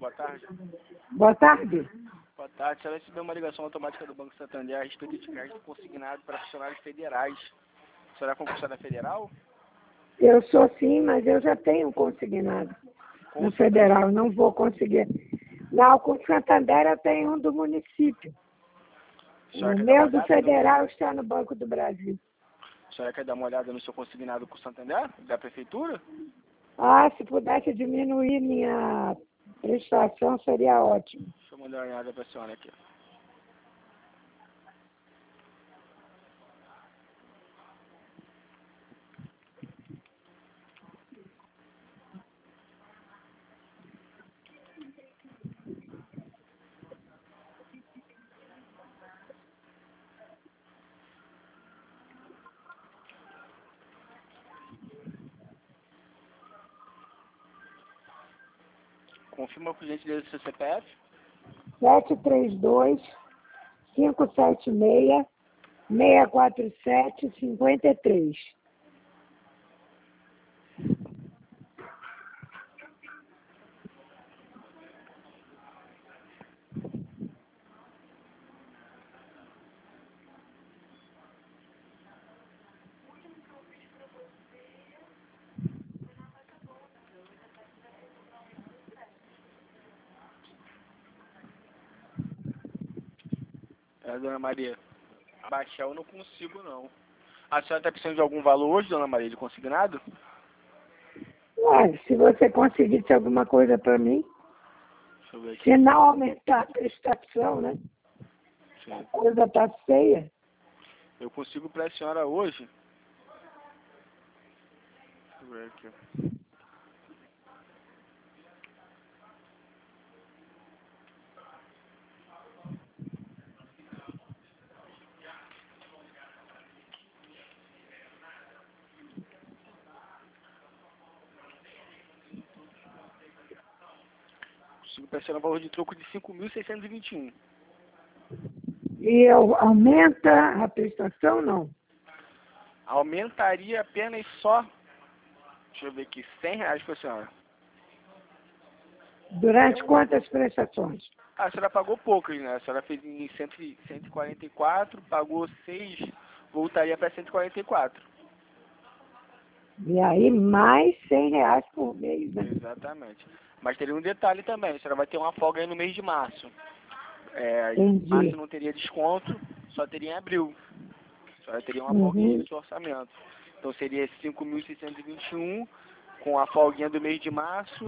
boa tarde. Boa tarde. Boa tarde. A senhora recebeu uma ligação automática do Banco Santander a respeito de crédito consignado para funcionários federais. A senhora é concursada federal? Eu sou sim, mas eu já tenho consignado no federal, não vou conseguir. Não, com o Santander eu tenho um do município. O meu do federal está no Banco do Brasil. A senhora quer dar uma olhada no seu consignado com o Santander, da prefeitura? Ah, se pudesse diminuir minha prestação seria ótimo. Deixa eu mandar uma olhada para a senhora aqui. Confirma por gentileza o seu CPF. 732-576-647-53. Dona Maria, baixar eu não consigo, não. A senhora está precisando de algum valor hoje, Dona Maria, de consignado? Ué, se você conseguisse alguma coisa para mim, Deixa eu ver aqui. se não aumentar a prestação, né? Sim. A coisa está feia. Eu consigo para a senhora hoje. Deixa eu ver aqui. Consigo para a senhora um valor de troco de 5.621. E aumenta a prestação, não? Aumentaria apenas só, deixa eu ver aqui, R$100 para a senhora. Durante quantas prestações? A senhora pagou poucas, né? A senhora fez em 144, pagou 6, voltaria para 144. E aí mais R$100 por mês, né? Exatamente. Mas teria um detalhe também, a senhora vai ter uma folga aí no mês de março. Entendi. Março não teria desconto, só teria em abril. A senhora teria uma folguinha no seu orçamento. Então seria 5.621, com a folguinha do mês de março,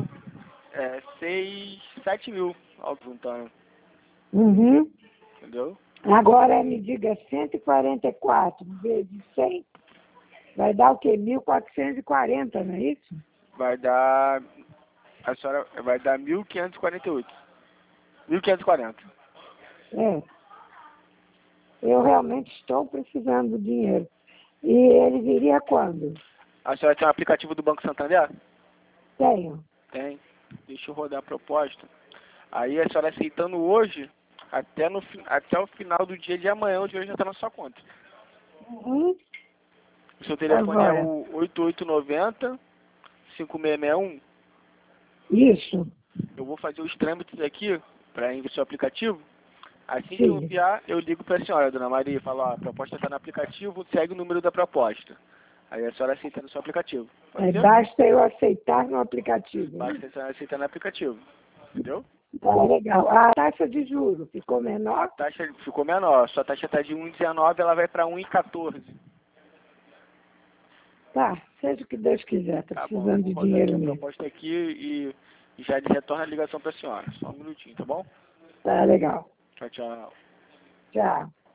7 mil ao juntando. Uhum. Entendeu? Agora me diga 144 vezes 100, vai dar o quê? 1.440, não é isso? Vai dar, a senhora vai dar 1.548. 1.540. É. Eu realmente estou precisando do dinheiro. E ele viria quando? A senhora tem um aplicativo do Banco Santander? Tenho. Tem. Deixa eu rodar a proposta. Aí a senhora aceitando hoje, até o final do dia de amanhã, o dinheiro já está na sua conta. Uhum. O seu telefone Agora. é o 8890-5661. Isso. Eu vou fazer os trâmites aqui para enviar o seu aplicativo. Assim que eu Sim. enviar, eu ligo para a senhora, Dona Maria, e falo, ó, a proposta está no aplicativo, segue o número da proposta. Aí a senhora aceita no seu aplicativo. Pode ser? Basta eu aceitar no aplicativo. Né? Basta a senhora aceitar no aplicativo. Entendeu? Tá legal. A taxa de juros ficou A menor? taxa ficou menor. Sua taxa está de 1,19, ela vai para 1,14. Tá, seja o que Deus quiser. Tá Tá bom, eu precisando vou de rodar dinheiro aqui a mesmo. proposta aqui e já retorna a ligação para a senhora. Só um minutinho, tá bom? Tá legal. Tchau, tchau. Tchau.